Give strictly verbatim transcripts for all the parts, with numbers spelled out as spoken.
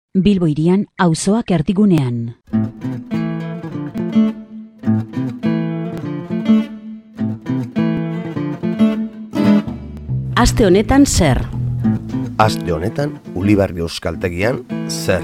Bilbo hirian auzoak erdigunean. Aste honetan zer? Aste honetan Ulibarri Euskaltegian zer?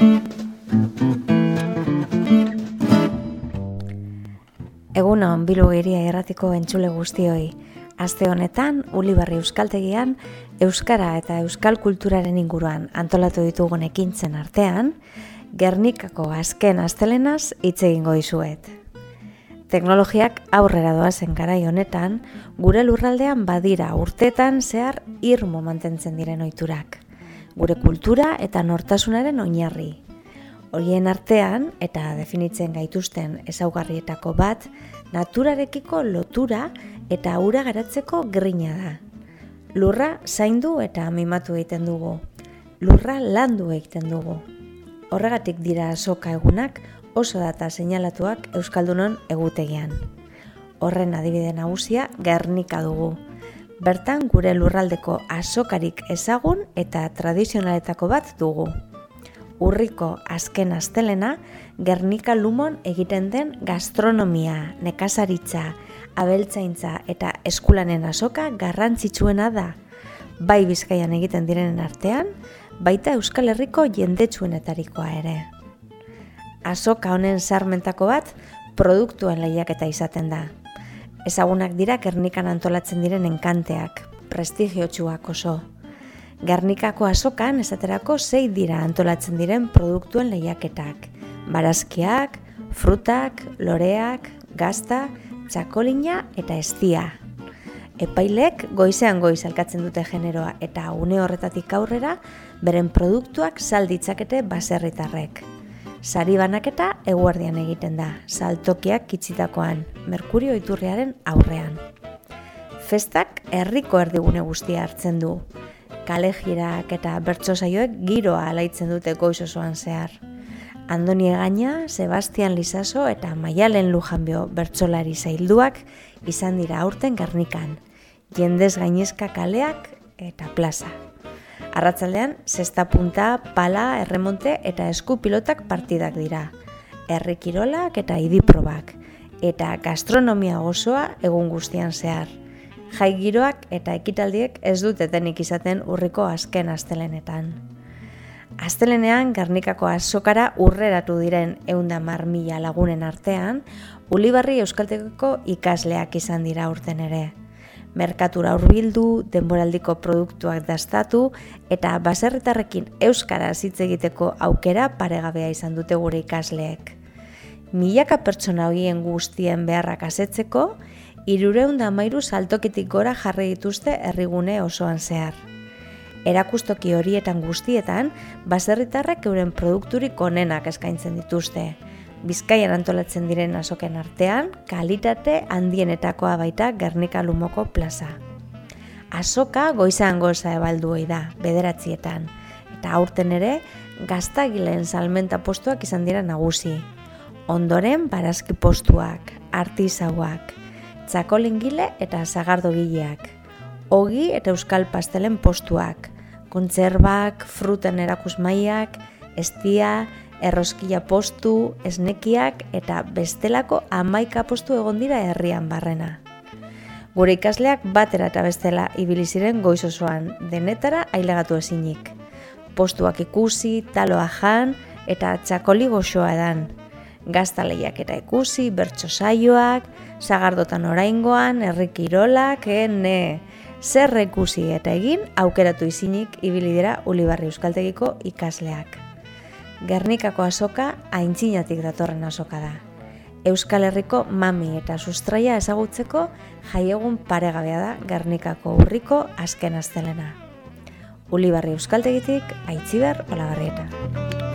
Egunon, Bilbo hiria erratiko entzule guztioi. Aste honetan Ulibarri Euskaltegian euskara eta euskal kulturaren inguruan antolatu ditugun ekintzen artean, Gernikako azken astelenaz hitz egingo dizuet. Teknologiak aurrera doazen garai honetan, gure lurraldean badira urtetan zehar irmo mantentzen diren ohiturak. Gure kultura eta nortasunaren oinarri. Horien artean, eta definitzen gaituzten ezaugarrietako bat, naturarekiko lotura eta ura garatzeko grina da. Lurra zaindu eta mimatu egiten dugu. Lurra landu egiten dugu. Horregatik dira azoka egunak oso data seinalatuak Euskaldunon egutegian. Horren adibide nagusia Gernika dugu. Bertan gure lurraldeko azokarik ezagun eta tradizionaletako bat dugu. Urriko azken astelena, Gernika Lumon egiten den gastronomia, nekazaritza, abeltzaintza eta eskulanen azoka garrantzitsuena da. Bai Bizkaian egiten direnen artean, baita Euskal Herriko jendetsuenetarikoa ere. Azoka honen sarmentako bat produktuen lehiaketa izaten da. Ezagunak dira Gernikan antolatzen diren enkanteak, prestigiotsuak oso. Gernikako azokan esaterako sei dira antolatzen diren produktuen lehiaketak. Barazkiak, frutak, loreak, gazta, txakolina eta eztia. Epailek goizean goiz elkatzen dute generoa eta une horretatik aurrera beren produktuak sal ditzakete baserritarrek. Sari banaketa eguerdian egiten da, saltokiak kitzitakoan, Merkurio iturriaren aurrean. Festak herriko erdigune guztia hartzen du. Kale jirak eta bertso saioek giroa alaitzen dute goiz osoan zehar. Andoni Egaña, Sebastian Lizaso eta Maialen Lujanbio bertsolari zailduak izan dira aurten Gernikan, jendez gainezka kaleak eta plaza. Arratsaldean, zesta punta, pala, erremonte eta esku pilotak partidak dira, herri kirolak eta idiprobak, eta gastronomia osoa egun guztian zehar. Jai giroak eta ekitaldiek ez dutetenik izaten urriko azken astelenetan. Astelenean Gernikako azokara urreratu diren ehun eta hamar mila lagunen artean, Ulibarri Euskaltegiko ikasleak izan dira aurten ere. Merkatura hurbildu, denboraldiko produktuak dastatu eta baserritarrekin euskaraz hitz egiteko aukera paregabea izan dute gure ikasleek. Milaka pertsona horien guztien beharrak asetzeko, hirurehun eta hamairu saltokitik gora jarri dituzte herrigune osoan zehar. Erakustoki horietan guztietan, baserritarrak euren produkturik onenak eskaintzen dituzte. Bizkaian antolatzen diren azoken artean, kalitate handienetakoa baita Gernika Lumoko plaza. Azoka goizan goza ebalduoi da, bederatzietan, eta aurten ere, gaztagileen salmenta postuak izan dira nagusi. Ondoren barazki postuak, artisauak, txakolingile eta sagardogileak, ogi eta euskal pastelen postuak, kontserbak, fruten erakusmaiak, eztia, erroskila postu, esnekiak eta bestelako hamaika postu egon dira herrian barrena. Gure ikasleak batera eta bestela ibili ziren goiz osoan, denetara ailegatu ezinik. Postuak ikusi, taloa jan eta txakoli goxoa edan. Gaztaleiak eta ikusi, bertso saioak, sagardotan oraingoan, herri kirolak, ene, zer ikusi eta egin aukeratu izinik ibili dira Ulibarri Euskaltegiko ikasleak. Gernikako azoka aintzinatik datorren azoka da. Euskal Herriko mami eta sustraia ezagutzeko jaiegun paregabea da Gernikako urriko azken astelena. Ulibarri Euskaltegitik Aitziber Olabarrieta.